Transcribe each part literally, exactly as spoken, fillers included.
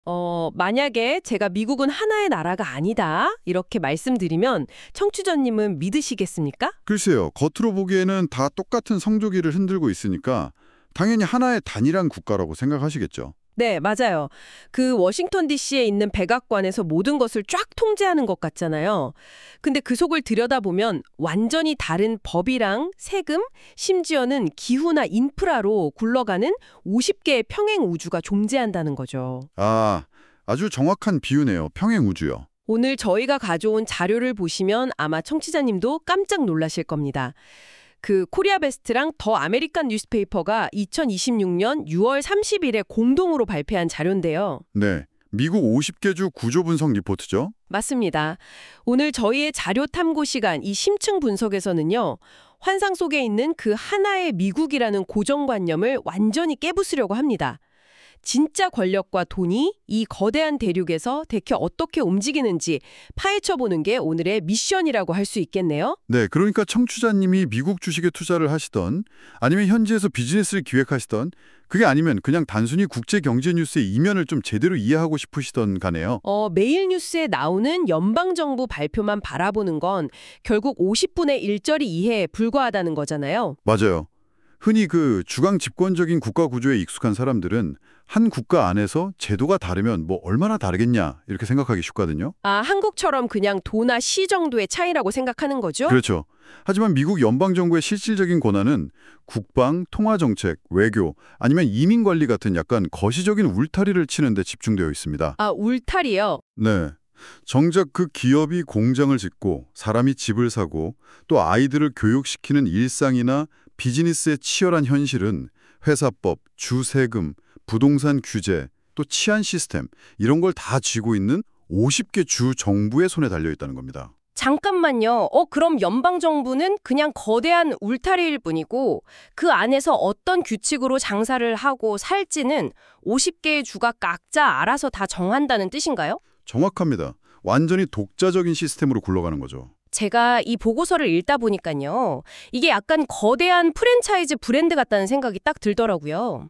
어, 만약에 제가 미국은 하나의 나라가 아니다, 이렇게 말씀드리면 청취자님은 믿으시겠습니까? 글쎄요, 겉으로 보기에는 다 똑같은 성조기를 흔들고 있으니까 당연히 하나의 단일한 국가라고 생각하시겠죠. 네, 맞아요. 그 워싱턴 디씨에 있는 백악관에서 모든 것을 쫙 통제하는 것 같잖아요. 근데 그 속을 들여다보면 완전히 다른 법이랑 세금, 심지어는 기후나 인프라로 굴러가는 오십 개의 평행 우주가 존재한다는 거죠. 아, 아주 정확한 비유네요. 평행우주요. 오늘 저희가 가져온 자료를 보시면 아마 청취자님도 깜짝 놀라실 겁니다. 그 코리아 베스트랑 더 아메리칸 뉴스페이퍼가 이천이십육 년 유월 삼십일에 공동으로 발표한 자료인데요. 네, 미국 오십 개 주 구조 분석 리포트죠. 맞습니다. 오늘 저희의 자료 탐구 시간, 이 심층 분석에서는요, 환상 속에 있는 그 하나의 미국이라는 고정관념을 완전히 깨부수려고 합니다. 진짜 권력과 돈이 이 거대한 대륙에서 대체 어떻게 움직이는지 파헤쳐보는 게 오늘의 미션이라고 할 수 있겠네요. 네, 그러니까 청취자님이 미국 주식에 투자를 하시던 아니면 현지에서 비즈니스를 기획하시던 그게 아니면 그냥 단순히 국제 경제 뉴스의 이면을 좀 제대로 이해하고 싶으시던 가네요. 어, 매일 뉴스에 나오는 연방정부 발표만 바라보는 건 결국 오십 분의 일절이 이해에 불과하다는 거잖아요. 맞아요. 흔히 그 주강 집권적인 국가 구조에 익숙한 사람들은 한 국가 안에서 제도가 다르면 뭐 얼마나 다르겠냐 이렇게 생각하기 쉽거든요. 아, 한국처럼 그냥 도나 시 정도의 차이라고 생각하는 거죠? 그렇죠. 하지만 미국 연방정부의 실질적인 권한은 국방, 통화정책, 외교, 아니면 이민관리 같은 약간 거시적인 울타리를 치는 데 집중되어 있습니다. 아, 울타리요? 네. 정작 그 기업이 공장을 짓고 사람이 집을 사고 또 아이들을 교육시키는 일상이나 비즈니스의 치열한 현실은 회사법, 주세금, 부동산 규제, 또 치안 시스템 이런 걸 다 쥐고 있는 오십 개 주 정부의 손에 달려 있다는 겁니다. 잠깐만요. 어, 그럼 연방정부는 그냥 거대한 울타리일 뿐이고 그 안에서 어떤 규칙으로 장사를 하고 살지는 오십 개의 주가 각자 알아서 다 정한다는 뜻인가요? 정확합니다. 완전히 독자적인 시스템으로 굴러가는 거죠. 제가 이 보고서를 읽다 보니까요. 이게 약간 거대한 프랜차이즈 브랜드 같다는 생각이 딱 들더라고요.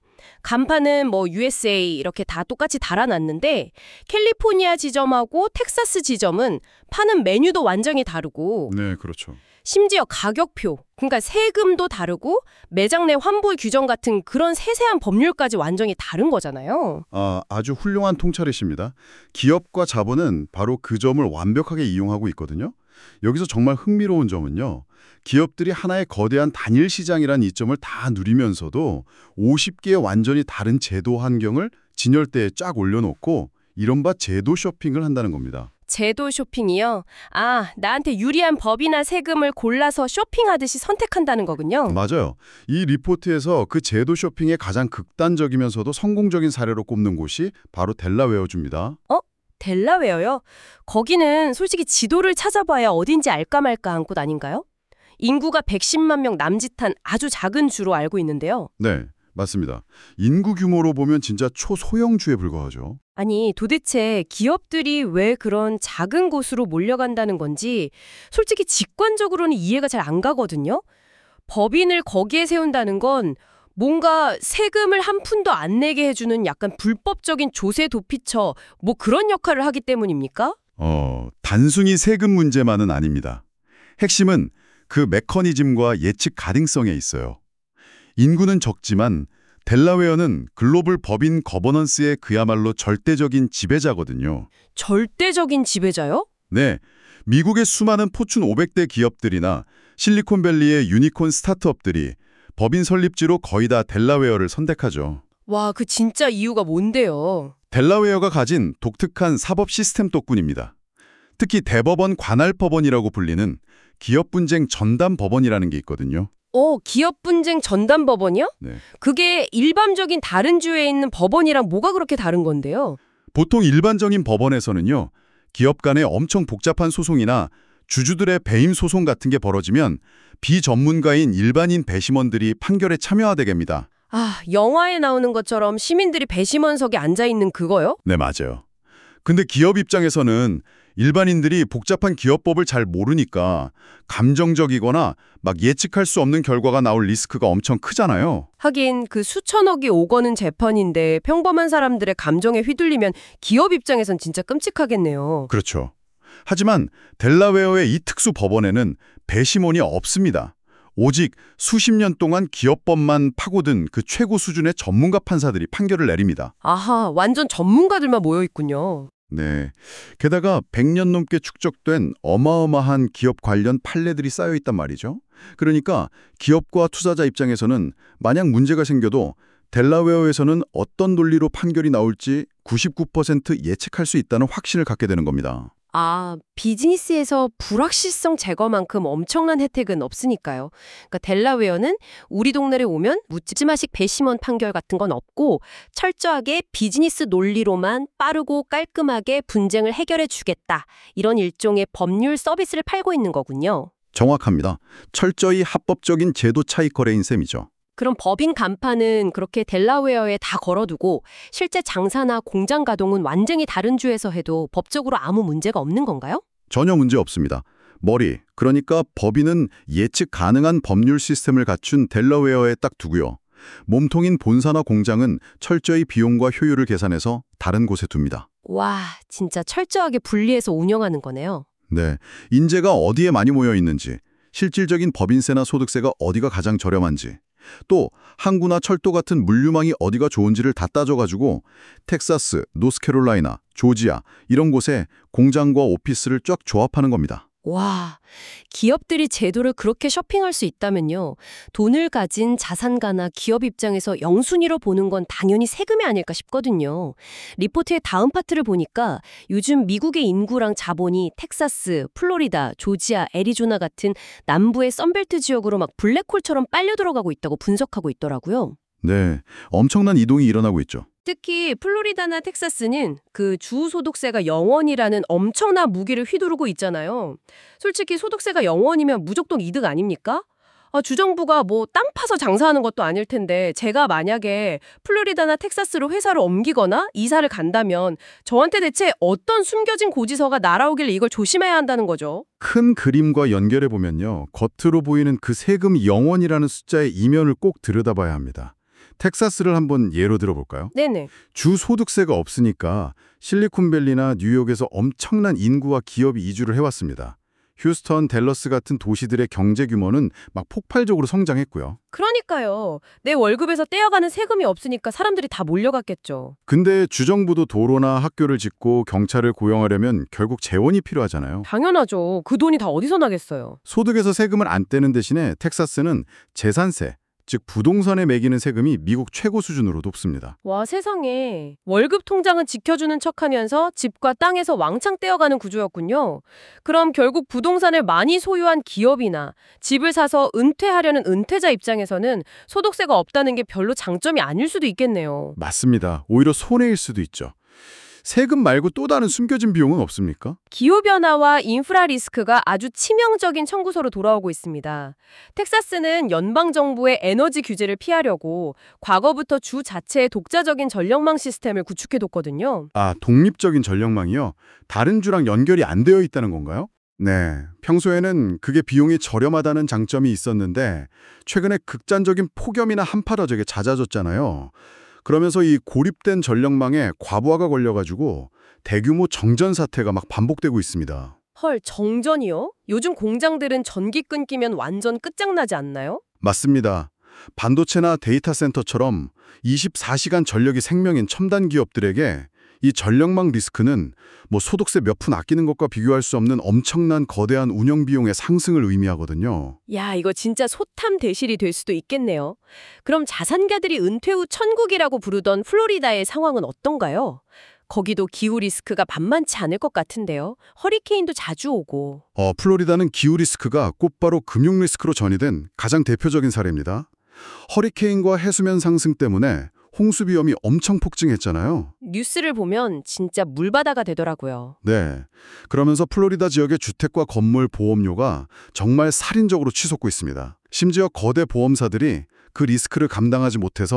간판은 뭐 유에스에이 이렇게 다 똑같이 달아놨는데 캘리포니아 지점하고 텍사스 지점은 파는 메뉴도 완전히 다르고 네, 그렇죠. 심지어 가격표, 그러니까 세금도 다르고 매장 내 환불 규정 같은 그런 세세한 법률까지 완전히 다른 거잖아요. 아, 아주 훌륭한 통찰이십니다. 기업과 자본은 바로 그 점을 완벽하게 이용하고 있거든요. 여기서 정말 흥미로운 점은요. 기업들이 하나의 거대한 단일 시장이란 이점을 다 누리면서도 오십 개의 완전히 다른 제도 환경을 진열대에 쫙 올려놓고 이른바 제도 쇼핑을 한다는 겁니다. 제도 쇼핑이요? 아, 나한테 유리한 법이나 세금을 골라서 쇼핑하듯이 선택한다는 거군요. 맞아요. 이 리포트에서 그 제도 쇼핑의 가장 극단적이면서도 성공적인 사례로 꼽는 곳이 바로 델라웨어주입니다. 어? 델라웨어요? 거기는 솔직히 지도를 찾아봐야 어딘지 알까 말까 한 곳 아닌가요? 인구가 백십만 명 남짓한 아주 작은 주로 알고 있는데요. 네, 맞습니다. 인구 규모로 보면 진짜 초소형주에 불과하죠. 아니, 도대체 기업들이 왜 그런 작은 곳으로 몰려간다는 건지 솔직히 직관적으로는 이해가 잘 안 가거든요. 법인을 거기에 세운다는 건 뭔가 세금을 한 푼도 안 내게 해주는 약간 불법적인 조세 도피처 뭐 그런 역할을 하기 때문입니까? 어, 단순히 세금 문제만은 아닙니다. 핵심은 그 메커니즘과 예측 가능성에 있어요. 인구는 적지만 델라웨어는 글로벌 법인 거버넌스의 그야말로 절대적인 지배자거든요. 절대적인 지배자요? 네, 미국의 수많은 포춘 오백 대 기업들이나 실리콘밸리의 유니콘 스타트업들이 법인 설립지로 거의 다 델라웨어를 선택하죠. 와, 그 진짜 이유가 뭔데요? 델라웨어가 가진 독특한 사법 시스템 덕분입니다. 특히 대법원 관할법원이라고 불리는 기업분쟁 전담법원이라는 게 있거든요. 어, 기업분쟁 전담법원이요? 네. 그게 일반적인 다른 주에 있는 법원이랑 뭐가 그렇게 다른 건데요? 보통 일반적인 법원에서는요. 기업 간의 엄청 복잡한 소송이나 주주들의 배임 소송 같은 게 벌어지면 비전문가인 일반인 배심원들이 판결에 참여하게 됩니다. 아, 영화에 나오는 것처럼 시민들이 배심원석에 앉아있는 그거요? 네, 맞아요. 근데 기업 입장에서는 일반인들이 복잡한 기업법을 잘 모르니까 감정적이거나 막 예측할 수 없는 결과가 나올 리스크가 엄청 크잖아요. 하긴 그 수천억이 오거는 재판인데 평범한 사람들의 감정에 휘둘리면 기업 입장에선 진짜 끔찍하겠네요. 그렇죠. 하지만 델라웨어의 이 특수 법원에는 배심원이 없습니다. 오직 수십 년 동안 기업법만 파고든 그 최고 수준의 전문가 판사들이 판결을 내립니다. 아하, 완전 전문가들만 모여 있군요. 네. 게다가 백 년 넘게 축적된 어마어마한 기업 관련 판례들이 쌓여 있단 말이죠. 그러니까 기업과 투자자 입장에서는 만약 문제가 생겨도 델라웨어에서는 어떤 논리로 판결이 나올지 구십구 퍼센트 예측할 수 있다는 확신을 갖게 되는 겁니다. 아, 비즈니스에서 불확실성 제거만큼 엄청난 혜택은 없으니까요. 그러니까 델라웨어는 우리 동네에 오면 묻지마식 배심원 판결 같은 건 없고 철저하게 비즈니스 논리로만 빠르고 깔끔하게 분쟁을 해결해 주겠다. 이런 일종의 법률 서비스를 팔고 있는 거군요. 정확합니다. 철저히 합법적인 제도 차익 거래인 셈이죠. 그럼 법인 간판은 그렇게 델라웨어에 다 걸어두고 실제 장사나 공장 가동은 완전히 다른 주에서 해도 법적으로 아무 문제가 없는 건가요? 전혀 문제 없습니다. 머리, 그러니까 법인은 예측 가능한 법률 시스템을 갖춘 델라웨어에 딱 두고요. 몸통인 본사나 공장은 철저히 비용과 효율을 계산해서 다른 곳에 둡니다. 와, 진짜 철저하게 분리해서 운영하는 거네요. 네, 인재가 어디에 많이 모여 있는지, 실질적인 법인세나 소득세가 어디가 가장 저렴한지, 또 항구나 철도 같은 물류망이 어디가 좋은지를 다 따져가지고 텍사스, 노스캐롤라이나, 조지아 이런 곳에 공장과 오피스를 쫙 조합하는 겁니다. 와, 기업들이 제도를 그렇게 쇼핑할 수 있다면요. 돈을 가진 자산가나 기업 입장에서 영순위로 보는 건 당연히 세금이 아닐까 싶거든요. 리포트의 다음 파트를 보니까 요즘 미국의 인구랑 자본이 텍사스, 플로리다, 조지아, 애리조나 같은 남부의 썬벨트 지역으로 막 블랙홀처럼 빨려 들어가고 있다고 분석하고 있더라고요. 네, 엄청난 이동이 일어나고 있죠. 특히 플로리다나 텍사스는 그 주 소득세가 영원이라는 엄청난 무기를 휘두르고 있잖아요. 솔직히 소득세가 영원이면 무조건 이득 아닙니까? 아, 주정부가 뭐 땅 파서 장사하는 것도 아닐 텐데 제가 만약에 플로리다나 텍사스로 회사를 옮기거나 이사를 간다면 저한테 대체 어떤 숨겨진 고지서가 날아오길래 이걸 조심해야 한다는 거죠? 큰 그림과 연결해 보면요. 겉으로 보이는 그 세금 영원이라는 숫자의 이면을 꼭 들여다봐야 합니다. 텍사스를 한번 예로 들어볼까요? 네네. 주 소득세가 없으니까 실리콘밸리나 뉴욕에서 엄청난 인구와 기업이 이주를 해왔습니다. 휴스턴, 댈러스 같은 도시들의 경제 규모는 막 폭발적으로 성장했고요. 그러니까요. 내 월급에서 떼어가는 세금이 없으니까 사람들이 다 몰려갔겠죠. 근데 주정부도 도로나 학교를 짓고 경찰을 고용하려면 결국 재원이 필요하잖아요. 당연하죠. 그 돈이 다 어디서 나겠어요. 소득에서 세금을 안 떼는 대신에 텍사스는 재산세, 즉 부동산에 매기는 세금이 미국 최고 수준으로 높습니다. 와, 세상에. 월급 통장은 지켜주는 척하면서 집과 땅에서 왕창 떼어가는 구조였군요. 그럼 결국 부동산을 많이 소유한 기업이나 집을 사서 은퇴하려는 은퇴자 입장에서는 소득세가 없다는 게 별로 장점이 아닐 수도 있겠네요. 맞습니다. 오히려 손해일 수도 있죠. 세금 말고 또 다른 숨겨진 비용은 없습니까? 기후변화와 인프라 리스크가 아주 치명적인 청구서로 돌아오고 있습니다. 텍사스는 연방정부의 에너지 규제를 피하려고 과거부터 주 자체의 독자적인 전력망 시스템을 구축해뒀거든요. 아, 독립적인 전력망이요? 다른 주랑 연결이 안 되어 있다는 건가요? 네, 평소에는 그게 비용이 저렴하다는 장점이 있었는데 최근에 극단적인 폭염이나 한파가 되게 잦아졌잖아요. 그러면서 이 고립된 전력망에 과부하가 걸려가지고 대규모 정전 사태가 막 반복되고 있습니다. 헐, 정전이요? 요즘 공장들은 전기 끊기면 완전 끝장나지 않나요? 맞습니다. 반도체나 데이터 센터처럼 이십사 시간 전력이 생명인 첨단 기업들에게 이 전력망 리스크는 뭐 소득세 몇 푼 아끼는 것과 비교할 수 없는 엄청난 거대한 운영 비용의 상승을 의미하거든요. 야, 이거 진짜 소탐 대실이 될 수도 있겠네요. 그럼 자산가들이 은퇴 후 천국이라고 부르던 플로리다의 상황은 어떤가요? 거기도 기후 리스크가 만만치 않을 것 같은데요. 허리케인도 자주 오고. 어, 플로리다는 기후 리스크가 곧바로 금융 리스크로 전이된 가장 대표적인 사례입니다. 허리케인과 해수면 상승 때문에 홍수 비염이 엄청 폭증했잖아요. 뉴스를 보면 진짜 물바다가 되더라고요. 네. 그러면서 플로리다 지역의 주택과 건물 보험료가 정말 살인적으로 치솟고 있습니다. 심지어 거대 보험사들이 그 리스크를 감당하지 못해서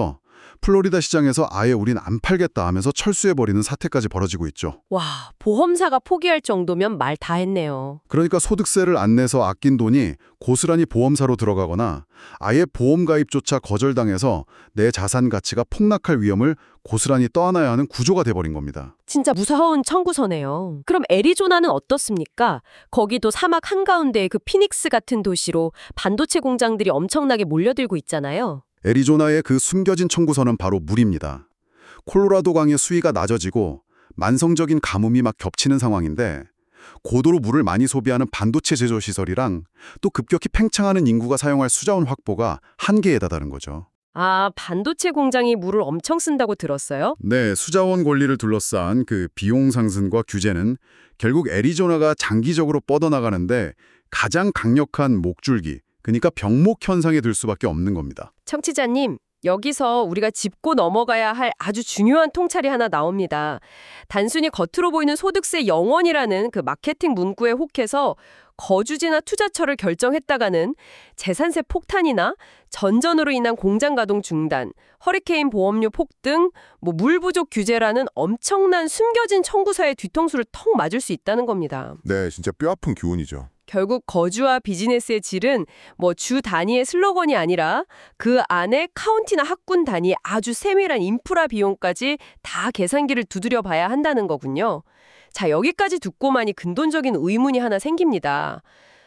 플로리다 시장에서 아예 우린 안 팔겠다 하면서 철수해버리는 사태까지 벌어지고 있죠. 와, 보험사가 포기할 정도면 말 다 했네요. 그러니까 소득세를 안 내서 아낀 돈이 고스란히 보험사로 들어가거나 아예 보험 가입조차 거절당해서 내 자산 가치가 폭락할 위험을 고스란히 떠안아야 하는 구조가 돼버린 겁니다. 진짜 무서운 청구서네요. 그럼 애리조나는 어떻습니까? 거기도 사막 한가운데의 그 피닉스 같은 도시로 반도체 공장들이 엄청나게 몰려들고 있잖아요. 애리조나의 그 숨겨진 청구서는 바로 물입니다. 콜로라도 강의 수위가 낮아지고 만성적인 가뭄이 막 겹치는 상황인데 고도로 물을 많이 소비하는 반도체 제조 시설이랑 또 급격히 팽창하는 인구가 사용할 수자원 확보가 한계에 다다른 거죠. 아, 반도체 공장이 물을 엄청 쓴다고 들었어요? 네, 수자원 권리를 둘러싼 그 비용 상승과 규제는 결국 애리조나가 장기적으로 뻗어나가는데 가장 강력한 목줄기, 그러니까 병목 현상에 들 수밖에 없는 겁니다. 청취자님, 여기서 우리가 짚고 넘어가야 할 아주 중요한 통찰이 하나 나옵니다. 단순히 겉으로 보이는 소득세 영원이라는 그 마케팅 문구에 혹해서 거주지나 투자처를 결정했다가는 재산세 폭탄이나 전전으로 인한 공장 가동 중단, 허리케인 보험료 폭등, 뭐 물 부족 규제라는 엄청난 숨겨진 청구서의 뒤통수를 턱 맞을 수 있다는 겁니다. 네, 진짜 뼈아픈 교훈이죠. 결국 거주와 비즈니스의 질은 뭐 주 단위의 슬로건이 아니라 그 안에 카운티나 학군 단위의 아주 세밀한 인프라 비용까지 다 계산기를 두드려 봐야 한다는 거군요. 자, 여기까지 듣고만이 근본적인 의문이 하나 생깁니다.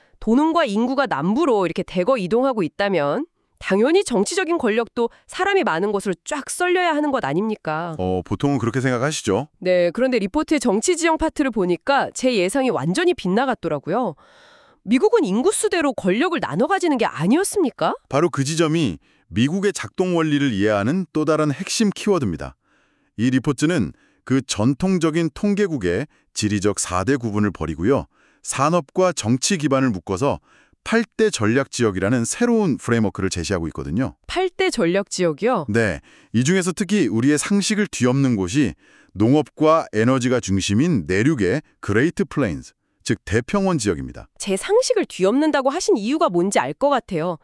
도농과 인구가 남부로 이렇게 대거 이동하고 있다면 당연히 정치적인 권력도 사람이 많은 곳으로 쫙 썰려야 하는 것 아닙니까? 어, 보통은 그렇게 생각하시죠? 네, 그런데 리포트의 정치 지형 파트를 보니까 제 예상이 완전히 빗나갔더라고요. 미국은 인구수대로 권력을 나눠 가지는 게 아니었습니까? 바로 그 지점이 미국의 작동 원리를 이해하는 또 다른 핵심 키워드입니다. 이 리포트는 그 전통적인 통계국의 지리적 사 대 구분을 버리고요. 산업과 정치 기반을 묶어서 팔 대 전략 지역이라는 새로운 프레임워크를 제시하고 있거든요. 팔 대 전략 지역이요? 네, 이 중에서 특히 우리의 상식을 뒤엎는 곳이 농업과 에너지가 중심인 내륙의 그레이트 플레인즈, 즉 대평원 지역입니다. 제 상식을 뒤엎는다고 하신 이유가 뭔지 알 것 같아요.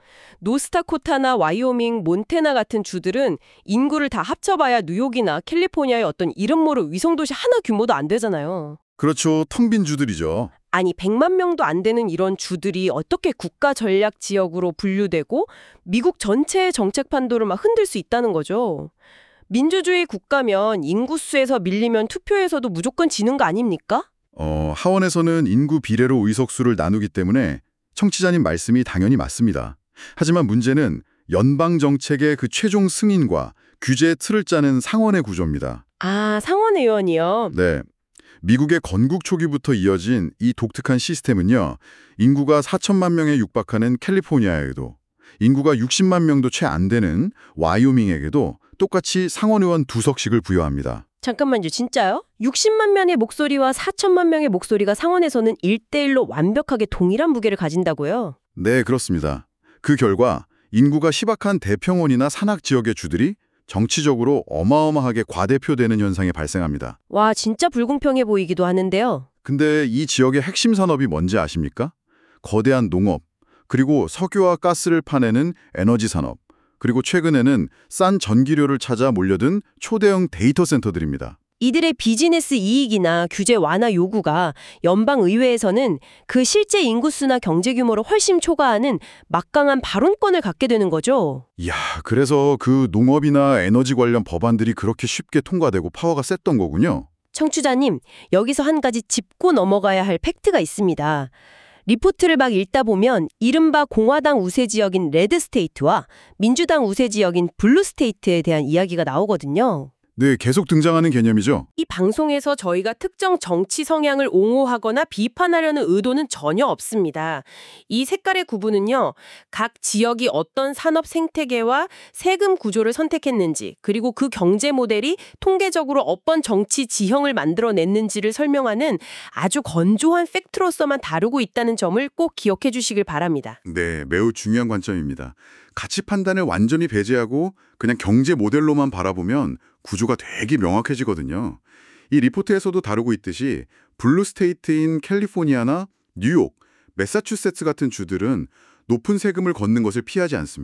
노스타코타나 와이오밍, 몬태나 같은 주들은 인구를 다 합쳐봐야 뉴욕이나 캘리포니아의 어떤 이름 모를 위성도시 하나 규모도 안 되잖아요. 그렇죠, 텅 빈 주들이죠. 아니, 백만 명도 안 되는 이런 주들이 어떻게 국가 전략 지역으로 분류되고 미국 전체의 정책 판도를 막 흔들 수 있다는 거죠. 민주주의 국가면 인구수에서 밀리면 투표에서도 무조건 지는 거 아닙니까? 어, 하원에서는 인구 비례로 의석수를 나누기 때문에 청취자님 말씀이 당연히 맞습니다. 하지만 문제는 연방 정책의 그 최종 승인과 규제의 틀을 짜는 상원의 구조입니다. 아, 상원 의원이요? 네. 미국의 건국 초기부터 이어진 이 독특한 시스템은요. 인구가 사천만 명에 육박하는 캘리포니아에도 인구가 육십만 명도 채 안 되는 와이오밍에게도 똑같이 상원의원 두 석씩을 부여합니다. 잠깐만요, 진짜요? 육십만 명의 목소리와 사천만 명의 목소리가 상원에서는 일 대일로 완벽하게 동일한 무게를 가진다고요? 네, 그렇습니다. 그 결과 인구가 희박한 대평원이나 산악 지역의 주들이 정치적으로 어마어마하게 과대표되는 현상이 발생합니다. 와, 진짜 불공평해 보이기도 하는데요. 근데 이 지역의 핵심 산업이 뭔지 아십니까? 거대한 농업, 그리고 석유와 가스를 파내는 에너지 산업, 그리고 최근에는 싼 전기료를 찾아 몰려든 초대형 데이터 센터들입니다. 이들의 비즈니스 이익이나 규제 완화 요구가 연방의회에서는 그 실제 인구수나 경제 규모를 훨씬 초과하는 막강한 발언권을 갖게 되는 거죠. 이야, 그래서 그 농업이나 에너지 관련 법안들이 그렇게 쉽게 통과되고 파워가 셌던 거군요. 청취자님, 여기서 한 가지 짚고 넘어가야 할 팩트가 있습니다. 리포트를 막 읽다 보면 이른바 공화당 우세 지역인 레드스테이트와 민주당 우세 지역인 블루스테이트에 대한 이야기가 나오거든요. 네, 계속 등장하는 개념이죠. 이 방송에서 저희가 특정 정치 성향을 옹호하거나 비판하려는 의도는 전혀 없습니다. 이 색깔의 구분은요, 각 지역이 어떤 산업 생태계와 세금 구조를 선택했는지, 그리고 그 경제 모델이 통계적으로 어떤 정치 지형을 만들어냈는지를 설명하는 아주 건조한 팩트로서만 다루고 있다는 점을 꼭 기억해 주시길 바랍니다. 네, 매우 중요한 관점입니다. 가치 판단을 완전히 배제하고 그냥 경제 모델로만 바라보면 구조가 되게 명확해지거든요. 이 리포트에서도 다루고 있듯이 블루스테이트인 캘리포니아나 뉴욕, 매사추세츠 같은 주들은 높은 세금을 걷는 것을 피하지 않습니다.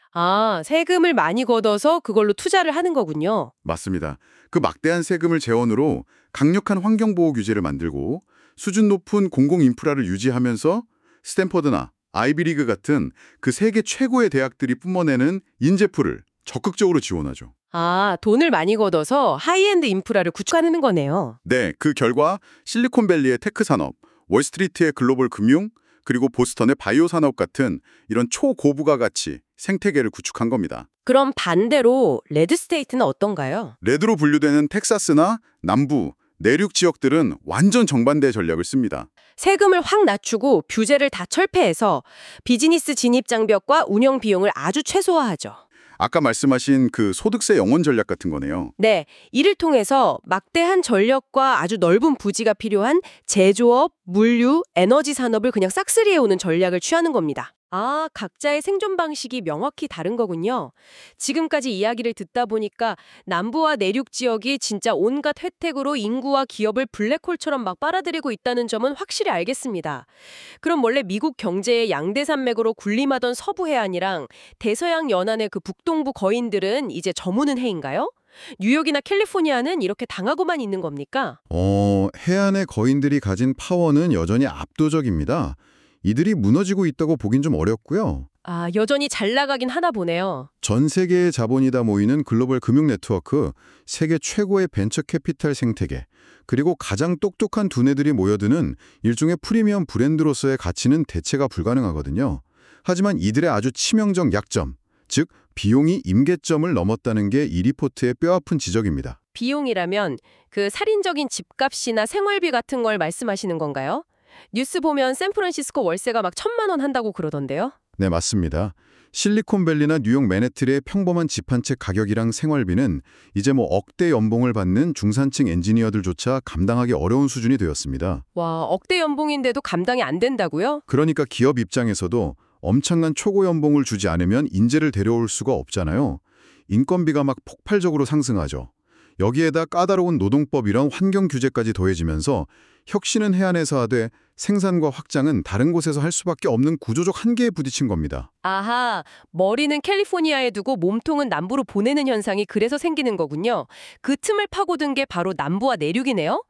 아, 세금을 많이 걷어서 그걸로 투자를 하는 거군요. 맞습니다. 그 막대한 세금을 재원으로 강력한 환경보호 규제를 만들고 수준 높은 공공 인프라를 유지하면서 스탠퍼드나 아이비리그 같은 그 세계 최고의 대학들이 뿜어내는 인재풀을 적극적으로 지원하죠. 아, 돈을 많이 걷어서 하이엔드 인프라를 구축하는 거네요. 네, 그 결과 실리콘밸리의 테크 산업, 월스트리트의 글로벌 금융, 그리고 보스턴의 바이오 산업 같은 이런 초고부가 가치 생태계를 구축한 겁니다. 그럼 반대로 레드스테이트는 어떤가요? 레드로 분류되는 텍사스나 남부, 내륙 지역들은 완전 정반대 전략을 씁니다. 세금을 확 낮추고 규제를 다 철폐해서 비즈니스 진입 장벽과 운영 비용을 아주 최소화하죠. 아까 말씀하신 그 소득세 영원 전략 같은 거네요. 네, 이를 통해서 막대한 전력과 아주 넓은 부지가 필요한 제조업, 물류, 에너지 산업을 그냥 싹쓸이해오는 전략을 취하는 겁니다. 아, 각자의 생존 방식이 명확히 다른 거군요. 지금까지 이야기를 듣다 보니까 남부와 내륙 지역이 진짜 온갖 혜택으로 인구와 기업을 블랙홀처럼 막 빨아들이고 있다는 점은 확실히 알겠습니다. 그럼 원래 미국 경제의 양대산맥으로 군림하던 서부 해안이랑 대서양 연안의 그 북동부 거인들은 이제 저무는 해인가요? 뉴욕이나 캘리포니아는 이렇게 당하고만 있는 겁니까? 어, 해안의 거인들이 가진 파워는 여전히 압도적입니다. 이들이 무너지고 있다고 보긴 좀 어렵고요. 아, 여전히 잘 나가긴 하나 보네요. 전 세계의 자본이 다 모이는 글로벌 금융 네트워크, 세계 최고의 벤처 캐피탈 생태계, 그리고 가장 똑똑한 두뇌들이 모여드는 일종의 프리미엄 브랜드로서의 가치는 대체가 불가능하거든요. 하지만 이들의 아주 치명적 약점, 즉 비용이 임계점을 넘었다는 게 이 리포트의 뼈아픈 지적입니다. 비용이라면 그 살인적인 집값이나 생활비 같은 걸 말씀하시는 건가요? 뉴스 보면 샌프란시스코 월세가 막 천만 원 한다고 그러던데요. 네, 맞습니다. 실리콘밸리나 뉴욕 맨해튼의 평범한 집 한 채 가격이랑 생활비는 이제 뭐 억대 연봉을 받는 중산층 엔지니어들조차 감당하기 어려운 수준이 되었습니다. 와, 억대 연봉인데도 감당이 안 된다고요? 그러니까 기업 입장에서도 엄청난 초고 연봉을 주지 않으면 인재를 데려올 수가 없잖아요. 인건비가 막 폭발적으로 상승하죠. 여기에다 까다로운 노동법이랑 환경 규제까지 더해지면서 혁신은 해안에서 하되 생산과 확장은 다른 곳에서 할 수밖에 없는 구조적 한계에 부딪힌 겁니다. 아하, 머리는 캘리포니아에 두고 몸통은 남부로 보내는 현상이 그래서 생기는 거군요. 그 틈을 파고든 게 바로 남부와 내륙이네요.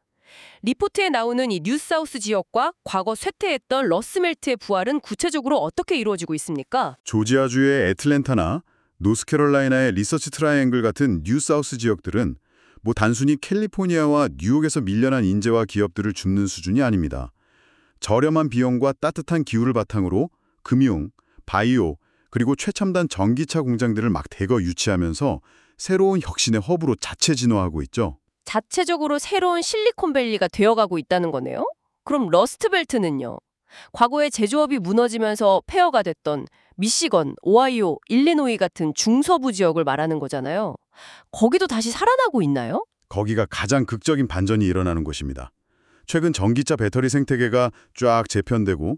리포트에 나오는 이 뉴사우스 지역과 과거 쇠퇴했던 러스멜트의 부활은 구체적으로 어떻게 이루어지고 있습니까? 조지아주의 애틀랜타나 노스캐롤라이나의 리서치 트라이앵글 같은 뉴사우스 지역들은 뭐 단순히 캘리포니아와 뉴욕에서 밀려난 인재와 기업들을 줍는 수준이 아닙니다. 저렴한 비용과 따뜻한 기후를 바탕으로 금융, 바이오, 그리고 최첨단 전기차 공장들을 막 대거 유치하면서 새로운 혁신의 허브로 자체 진화하고 있죠. 자체적으로 새로운 실리콘밸리가 되어가고 있다는 거네요. 그럼 러스트벨트는요? 과거에 제조업이 무너지면서 폐허가 됐던 미시건, 오하이오, 일리노이 같은 중서부 지역을 말하는 거잖아요. 거기도 다시 살아나고 있나요? 거기가 가장 극적인 반전이 일어나는 곳입니다. 최근 전기차 배터리 생태계가 쫙 재편되고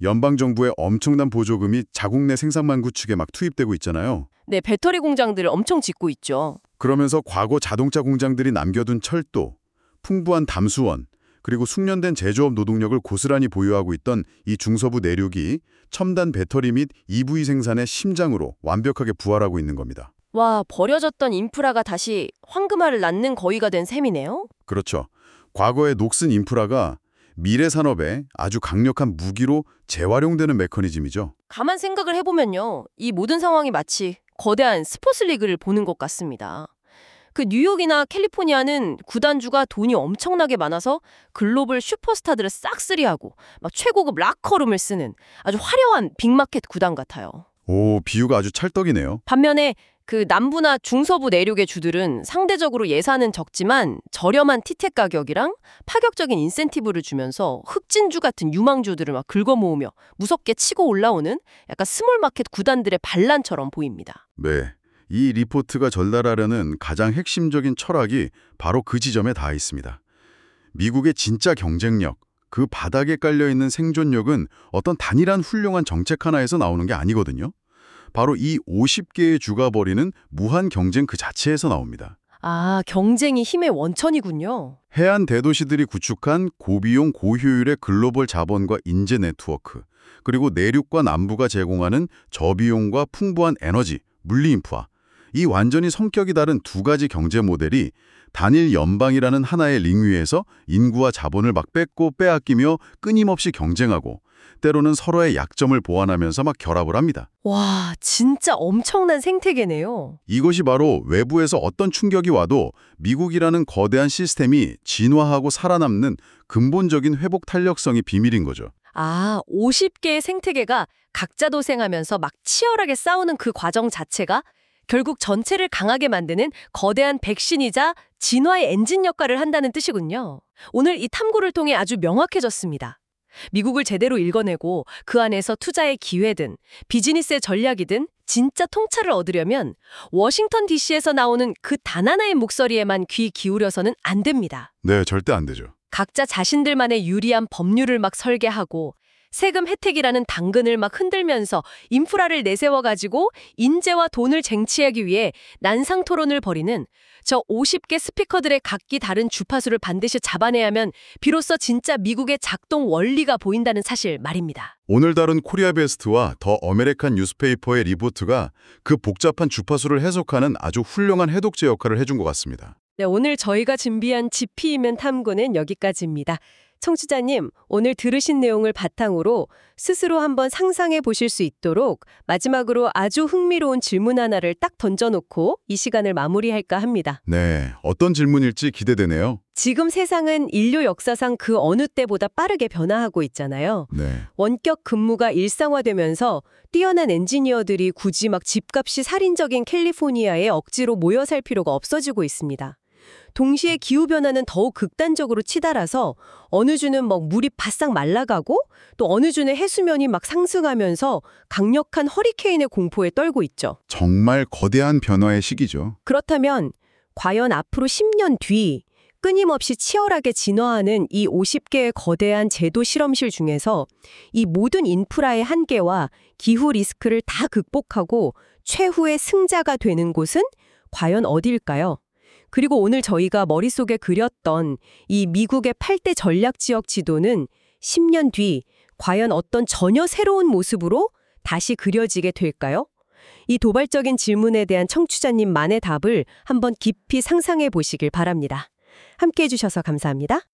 연방정부의 엄청난 보조금이 자국 내 생산만 구축에 막 투입되고 있잖아요. 네, 배터리 공장들을 엄청 짓고 있죠. 그러면서 과거 자동차 공장들이 남겨둔 철도, 풍부한 담수원, 그리고 숙련된 제조업 노동력을 고스란히 보유하고 있던 이 중서부 내륙이 첨단 배터리 및 이브이 생산의 심장으로 완벽하게 부활하고 있는 겁니다. 와, 버려졌던 인프라가 다시 황금알을 낳는 거위가 된 셈이네요. 그렇죠. 과거의 녹슨 인프라가 미래 산업의 아주 강력한 무기로 재활용되는 메커니즘이죠. 가만 생각을 해보면요. 이 모든 상황이 마치 거대한 스포츠 리그를 보는 것 같습니다. 그 뉴욕이나 캘리포니아는 구단주가 돈이 엄청나게 많아서 글로벌 슈퍼스타들을 싹쓸이하고 막 최고급 락커룸을 쓰는 아주 화려한 빅마켓 구단 같아요. 오, 비유가 아주 찰떡이네요. 반면에 그 남부나 중서부 내륙의 주들은 상대적으로 예산은 적지만 저렴한 티켓 가격이랑 파격적인 인센티브를 주면서 흑진주 같은 유망주들을 막 긁어모으며 무섭게 치고 올라오는 약간 스몰마켓 구단들의 반란처럼 보입니다. 네. 이 리포트가 전달하려는 가장 핵심적인 철학이 바로 그 지점에 닿아 있습니다. 미국의 진짜 경쟁력, 그 바닥에 깔려있는 생존력은 어떤 단일한 훌륭한 정책 하나에서 나오는 게 아니거든요. 바로 이 오십 개의 주가 벌이는 무한 경쟁 그 자체에서 나옵니다. 아, 경쟁이 힘의 원천이군요. 해안 대도시들이 구축한 고비용 고효율의 글로벌 자본과 인재 네트워크, 그리고 내륙과 남부가 제공하는 저비용과 풍부한 에너지, 물리 인프와 이 완전히 성격이 다른 두 가지 경제 모델이 단일 연방이라는 하나의 링 위에서 인구와 자본을 막 뺏고 빼앗기며 끊임없이 경쟁하고 때로는 서로의 약점을 보완하면서 막 결합을 합니다. 와, 진짜 엄청난 생태계네요. 이것이 바로 외부에서 어떤 충격이 와도 미국이라는 거대한 시스템이 진화하고 살아남는 근본적인 회복 탄력성이 비밀인 거죠. 아, 오십 개의 생태계가 각자 도생하면서 막 치열하게 싸우는 그 과정 자체가 결국 전체를 강하게 만드는 거대한 백신이자 진화의 엔진 역할을 한다는 뜻이군요. 오늘 이 탐구를 통해 아주 명확해졌습니다. 미국을 제대로 읽어내고 그 안에서 투자의 기회든 비즈니스의 전략이든 진짜 통찰을 얻으려면 워싱턴 디씨에서 나오는 그 단 하나의 목소리에만 귀 기울여서는 안 됩니다. 네, 절대 안 되죠. 각자 자신들만의 유리한 법률을 막 설계하고 세금 혜택이라는 당근을 막 흔들면서 인프라를 내세워가지고 인재와 돈을 쟁취하기 위해 난상 토론을 벌이는 저 오십 개 스피커들의 각기 다른 주파수를 반드시 잡아내야만 비로소 진짜 미국의 작동 원리가 보인다는 사실 말입니다. 오늘 다룬 코리아 베스트와 더 어메리칸 뉴스페이퍼의 리포트가 그 복잡한 주파수를 해석하는 아주 훌륭한 해독제 역할을 해준 것 같습니다. 네, 오늘 저희가 준비한 지피이면 탐구는 여기까지입니다. 청취자님, 오늘 들으신 내용을 바탕으로 스스로 한번 상상해 보실 수 있도록 마지막으로 아주 흥미로운 질문 하나를 딱 던져놓고 이 시간을 마무리할까 합니다. 네, 어떤 질문일지 기대되네요. 지금 세상은 인류 역사상 그 어느 때보다 빠르게 변화하고 있잖아요. 네, 원격 근무가 일상화되면서 뛰어난 엔지니어들이 굳이 막 집값이 살인적인 캘리포니아에 억지로 모여 살 필요가 없어지고 있습니다. 동시에 기후변화는 더욱 극단적으로 치달아서 어느 주는 막 물이 바싹 말라가고 또 어느 주는 해수면이 막 상승하면서 강력한 허리케인의 공포에 떨고 있죠. 정말 거대한 변화의 시기죠. 그렇다면 과연 앞으로 십 년 뒤 끊임없이 치열하게 진화하는 이 오십 개의 거대한 제도 실험실 중에서 이 모든 인프라의 한계와 기후 리스크를 다 극복하고 최후의 승자가 되는 곳은 과연 어디일까요? 그리고 오늘 저희가 머릿속에 그렸던 이 미국의 팔 대 전략지역 지도는 십 년 뒤 과연 어떤 전혀 새로운 모습으로 다시 그려지게 될까요? 이 도발적인 질문에 대한 청취자님만의 답을 한번 깊이 상상해 보시길 바랍니다. 함께해 주셔서 감사합니다.